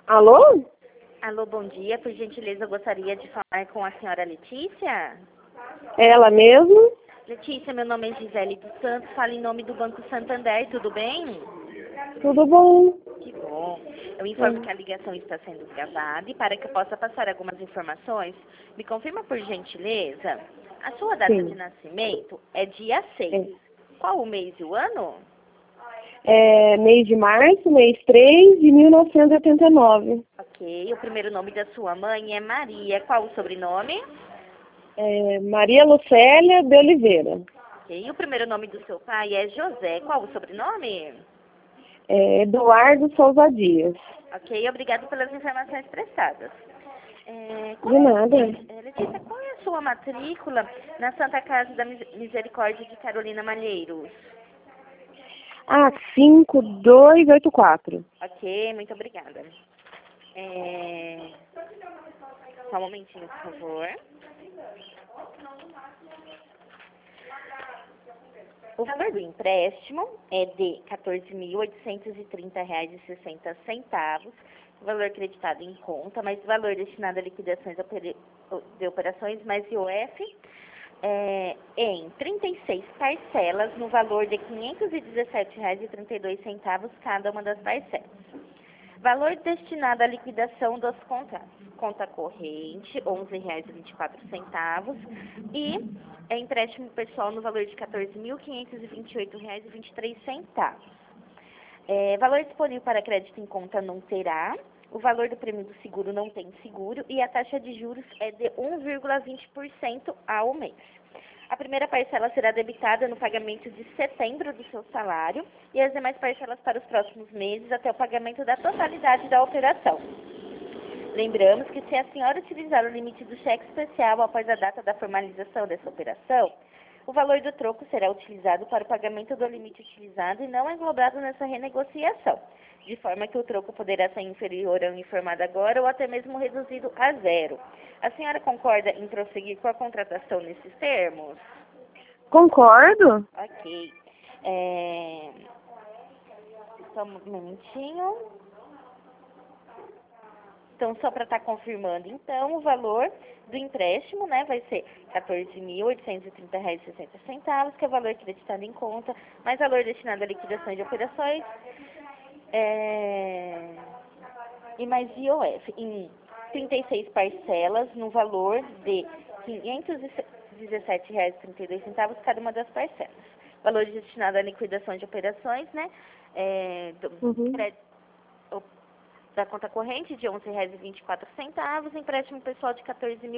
Alô? Alô, bom dia. Por gentileza, eu gostaria de falar com a senhora Letícia. Ela mesmo? Letícia, meu nome é Gisele dos Santos, falo em nome do Banco Santander, tudo bem? Tudo bom? Que bom. Eu informo que a ligação está sendo gravada e para que eu possa passar algumas informações, me confirma por gentileza, a sua data de Sim. nascimento é dia 6. Qual o mês e o ano? É mês de março, mês 3 de 1989. Ok. O primeiro nome da sua mãe é Maria. Qual o sobrenome? Maria Lucélia de Oliveira. Ok. O primeiro nome do seu pai é José. Qual o sobrenome? Eduardo Souza Dias. Ok. Obrigado pelas informações prestadas. De nada. Letícia, qual é a sua matrícula na Santa Casa da Misericórdia de Carolina Malheiros? 5284. Ok, muito obrigada. Só um momentinho, por favor. O valor do empréstimo é de R$ 14.830,60. O valor acreditado em conta, mais o valor destinado a liquidações de operações, mais IOF, em 36 parcelas, no valor de R$ 517,32 cada uma das parcelas. Valor destinado à liquidação dos contratos. Conta corrente, R$ 11,24. E empréstimo pessoal no valor de R$ 14.528,23. Valor disponível para crédito em conta não terá. O valor do prêmio do seguro não tem seguro. E a taxa de juros é de 1,20% ao mês. A primeira parcela será debitada no pagamento de setembro do seu salário e as demais parcelas para os próximos meses até o pagamento da totalidade da operação. Lembramos que se a senhora utilizar o limite do cheque especial após a data da formalização dessa operação, o valor do troco será utilizado para o pagamento do limite utilizado e não englobado nessa renegociação, de forma que o troco poderá ser inferior ao informado agora ou até mesmo reduzido a zero. A senhora concorda em prosseguir com a contratação nesses termos? Concordo. Ok. Só um momentinho. Então, só para estar confirmando, então, o valor do empréstimo, né, vai ser R$ 14.830,60, que é o valor acreditado em conta, mais valor destinado à liquidação de operações, e mais IOF, em 36 parcelas, no valor de R$ 517,32 cada uma das parcelas. Valor destinado à liquidação de operações, né, da conta corrente de R$ 11,24, empréstimo pessoal de R$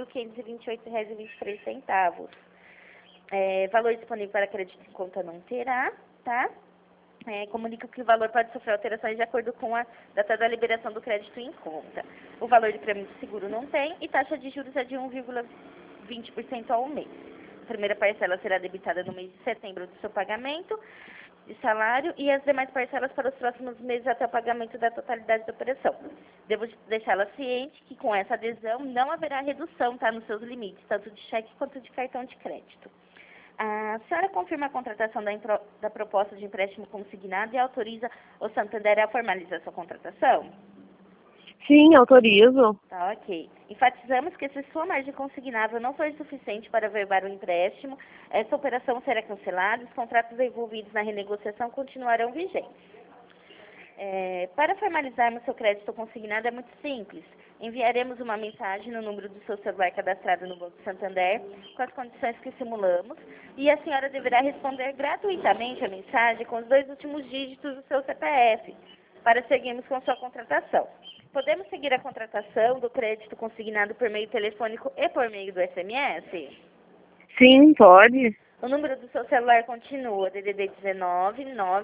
14.528,23. Valor disponível para crédito em conta não terá, tá? Comunica que o valor pode sofrer alterações de acordo com a data da liberação do crédito em conta. O valor de prêmio de seguro não tem e taxa de juros é de 1,20% ao mês. A primeira parcela será debitada no mês de setembro do seu pagamento de salário e as demais parcelas para os próximos meses até o pagamento da totalidade da operação. Devo deixá-la ciente que com essa adesão não haverá redução, tá, nos seus limites, tanto de cheque quanto de cartão de crédito. A senhora confirma a contratação da proposta de empréstimo consignado e autoriza o Santander a formalizar sua contratação? Sim, autorizo. Tá, ok. Enfatizamos que se sua margem consignável não for suficiente para averbar o empréstimo, essa operação será cancelada e os contratos envolvidos na renegociação continuarão vigentes. Para formalizarmos seu crédito consignado é muito simples. Enviaremos uma mensagem no número do seu celular cadastrado no Banco Santander, com as condições que simulamos, e a senhora deverá responder gratuitamente a mensagem com os 2 últimos dígitos do seu CPF, para seguirmos com sua contratação. Podemos seguir a contratação do crédito consignado por meio telefônico e por meio do SMS? Sim, pode. O número do seu celular continua DDD 19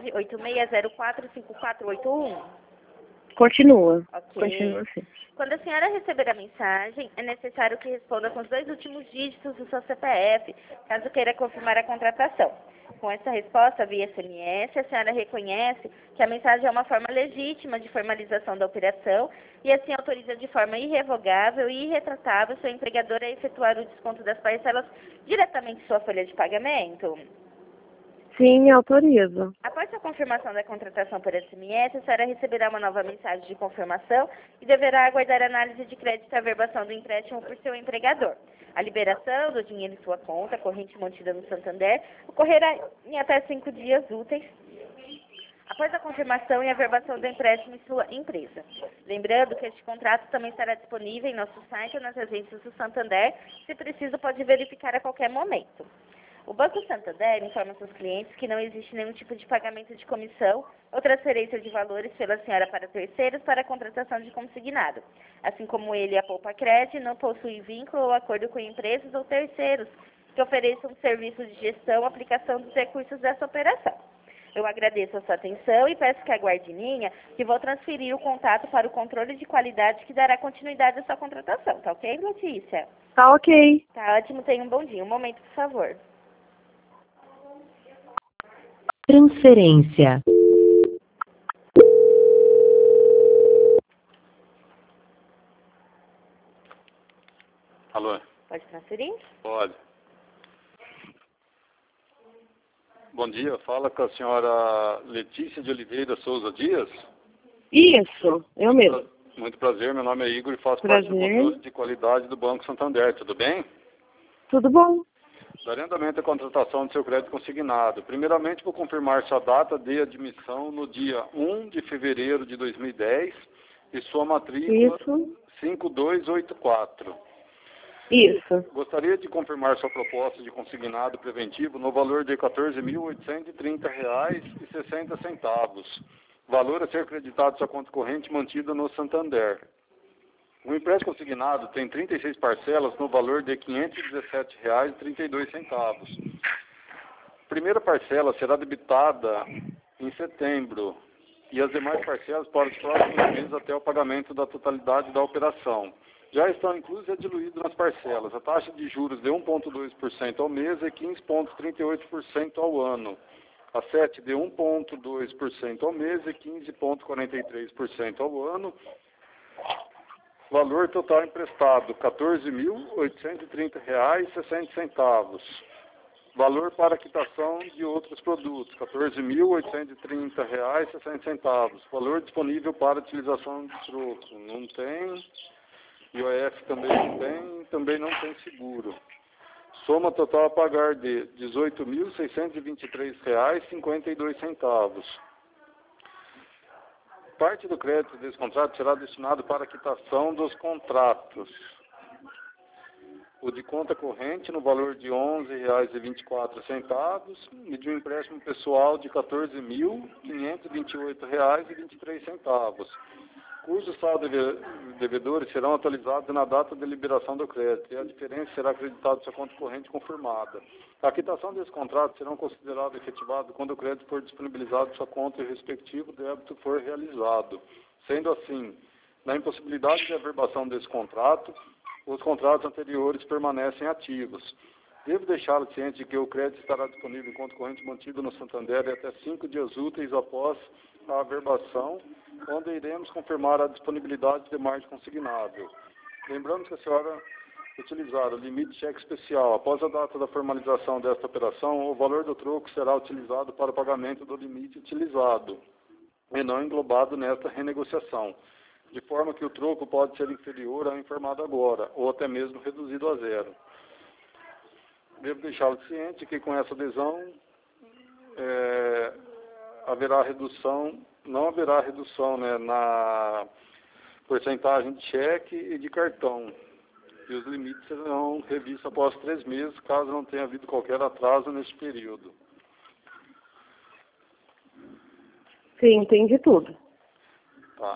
986045481. Continua. Ok. Continua sim. Quando a senhora receber a mensagem, é necessário que responda com os 2 últimos dígitos do seu CPF, caso queira confirmar a contratação. Com essa resposta via SMS, a senhora reconhece que a mensagem é uma forma legítima de formalização da operação e assim autoriza de forma irrevogável e irretratável seu empregador a efetuar o desconto das parcelas diretamente em sua folha de pagamento. Sim, autorizo. Após a confirmação da contratação por SMS, a senhora receberá uma nova mensagem de confirmação e deverá aguardar a análise de crédito e averbação do empréstimo por seu empregador. A liberação do dinheiro em sua conta corrente mantida no Santander ocorrerá em até 5 dias úteis após a confirmação e averbação do empréstimo em sua empresa. Lembrando que este contrato também estará disponível em nosso site ou nas agências do Santander. Se preciso, pode verificar a qualquer momento. O Banco Santander informa seus clientes que não existe nenhum tipo de pagamento de comissão ou transferência de valores pela senhora para terceiros para a contratação de consignado. Assim como ele, a Poupa Cred não possui vínculo ou acordo com empresas ou terceiros que ofereçam serviços de gestão ou aplicação dos recursos dessa operação. Eu agradeço a sua atenção e peço que aguarde em linha, que vou transferir o contato para o controle de qualidade que dará continuidade à sua contratação. Tá ok, Letícia? Tá ok. Tá ótimo, tenha um bom dia. Um momento, por favor. Transferência. Alô? Pode transferir? Pode. Bom dia, fala com a senhora Letícia de Oliveira Souza Dias. Isso, eu mesmo. Muito prazer, meu nome é Igor e faço Prazer. parte do controle de qualidade do Banco Santander, tudo bem? Tudo bom? Darei andamento à contratação do seu crédito consignado. Primeiramente, vou confirmar sua data de admissão no dia 1 de fevereiro de 2010 e sua matrícula Isso. 5284. Isso. Gostaria de confirmar sua proposta de consignado preventivo no valor de R$ 14.830,60. Valor a ser creditado à sua conta corrente mantida no Santander. O empréstimo consignado tem 36 parcelas no valor de R$ 517,32. Primeira parcela será debitada em setembro e as demais parcelas para os próximos meses até o pagamento da totalidade da operação. Já estão inclusos e diluídos nas parcelas. A taxa de juros de 1,2% ao mês e 15,38% ao ano. A 7 de 1,2% ao mês e 15,43% ao ano. Valor total emprestado, R$ 14.830,60. Valor para quitação de outros produtos, R$ 14.830,60. Valor disponível para utilização de troco. Não tem. IOF também não tem seguro. Soma total a pagar de R$ 18.623,52. Parte do crédito desse contrato será destinado para a quitação dos contratos. O de conta corrente no valor de R$ 11,24 e de um empréstimo pessoal de R$ 14.528,23. Cujos saldos devedores serão atualizados na data de liberação do crédito e a diferença será acreditada à sua conta corrente confirmada. A quitação desse contrato será considerada efetivada quando o crédito for disponibilizado em sua conta e o respectivo débito for realizado. Sendo assim, na impossibilidade de averbação desse contrato, os contratos anteriores permanecem ativos. Devo deixá-lo ciente de que o crédito estará disponível em conta corrente mantido no Santander até 5 dias úteis após a averbação, onde iremos confirmar a disponibilidade de margem consignado. Lembramos que a senhora utilizar o limite de cheque especial após a data da formalização desta operação, o valor do troco será utilizado para o pagamento do limite utilizado e não englobado nesta renegociação, de forma que o troco pode ser inferior ao informado agora, ou até mesmo reduzido a zero. Devo deixá-lo ciente que com essa adesão não haverá redução, né, na porcentagem de cheque e de cartão. E os limites serão revistos após 3 meses, caso não tenha havido qualquer atraso nesse período. Sim, entendi tudo. Tá.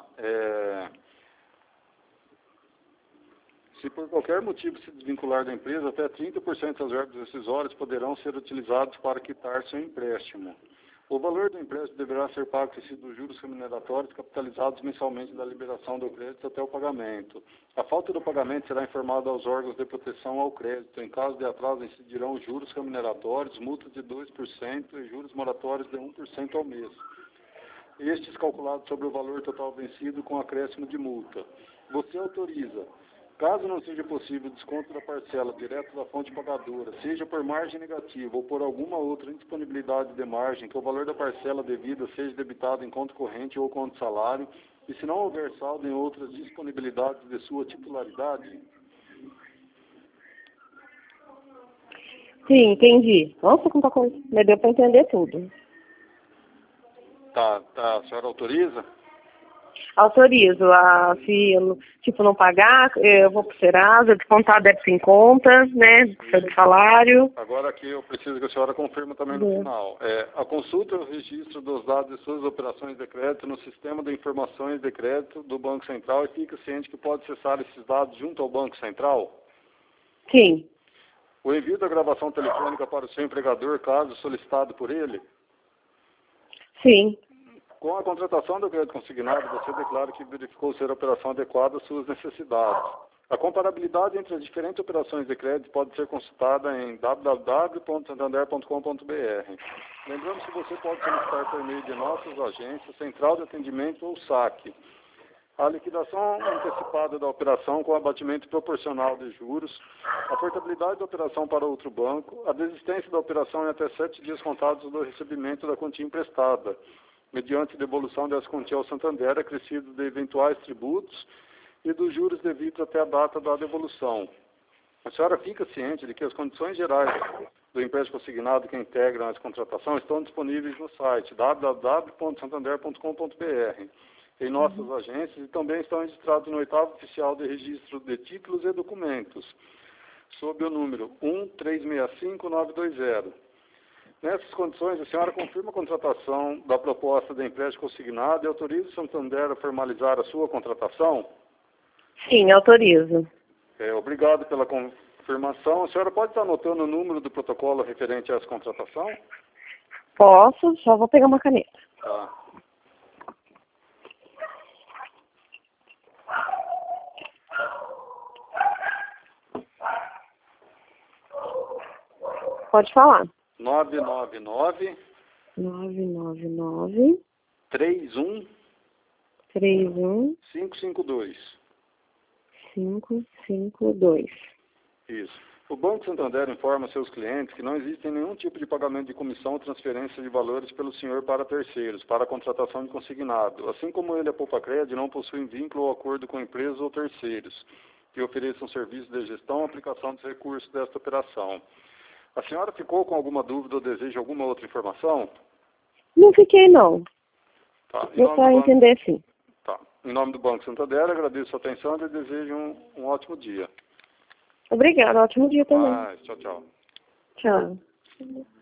Se por qualquer motivo se desvincular da empresa, até 30% das verbas rescisórias poderão ser utilizados para quitar seu empréstimo. O valor do empréstimo deverá ser pago dos juros remuneratórios capitalizados mensalmente da liberação do crédito até o pagamento. A falta do pagamento será informada aos órgãos de proteção ao crédito. Em caso de atraso, incidirão juros remuneratórios, multa de 2% e juros moratórios de 1% ao mês. Estes calculados sobre o valor total vencido com acréscimo de multa. Você autoriza Caso não seja possível o desconto da parcela direto da fonte pagadora, seja por margem negativa ou por alguma outra indisponibilidade de margem, que o valor da parcela devida seja debitado em conta corrente ou conta salário, e se não houver saldo em outras disponibilidades de sua titularidade. Sim, entendi. Nossa, quanta coisa. Mas deu para entender tudo. Tá, a senhora autoriza? Autorizo. Se eu, tipo, não pagar, eu vou pro Serasa, descontar débito em conta, né? Seu salário. Agora aqui eu preciso que a senhora confirme também no final. A consulta e o registro dos dados de suas operações de crédito no sistema de informações de crédito do Banco Central e fica ciente que pode acessar esses dados junto ao Banco Central? Sim. O envio da gravação telefônica para o seu empregador, caso solicitado por ele? Sim. Com a contratação do crédito consignado, você declara que verificou ser a operação adequada às suas necessidades. A comparabilidade entre as diferentes operações de crédito pode ser consultada em www.santander.com.br. Lembrando que você pode solicitar por meio de nossas agências, central de atendimento ou saque. A liquidação antecipada da operação com abatimento proporcional de juros, a portabilidade da operação para outro banco, a desistência da operação em até 7 dias contados do recebimento da quantia emprestada, mediante devolução dessa quantia ao Santander, acrescido de eventuais tributos e dos juros devidos até a data da devolução. A senhora fica ciente de que as condições gerais do empréstimo consignado que integram essa contratação estão disponíveis no site www.santander.com.br, em nossas agências, e também estão registrados no 8º Oficial de Registro de Títulos e Documentos, sob o número 1365920. Nessas condições, a senhora confirma a contratação da proposta de empréstimo consignado e autoriza o Santander a formalizar a sua contratação? Sim, autorizo. Obrigado pela confirmação. A senhora pode estar anotando o número do protocolo referente a essa contratação? Posso, só vou pegar uma caneta. Tá. Pode falar. 999 999 31 31 552. 552. Isso. O Banco Santander informa seus clientes que não existe nenhum tipo de pagamento de comissão ou transferência de valores pelo senhor para terceiros, para a contratação de consignado. Assim como ele, a Poupa Cred, não possui vínculo ou acordo com empresas ou terceiros que ofereçam serviços de gestão ou aplicação dos recursos desta operação. A senhora ficou com alguma dúvida ou deseja alguma outra informação? Não fiquei, não. Tá. Eu só entender, sim. Tá. Em nome do Banco Santander, agradeço a atenção e desejo um ótimo dia. Obrigada, ótimo dia também. Tchau, tchau. Tchau.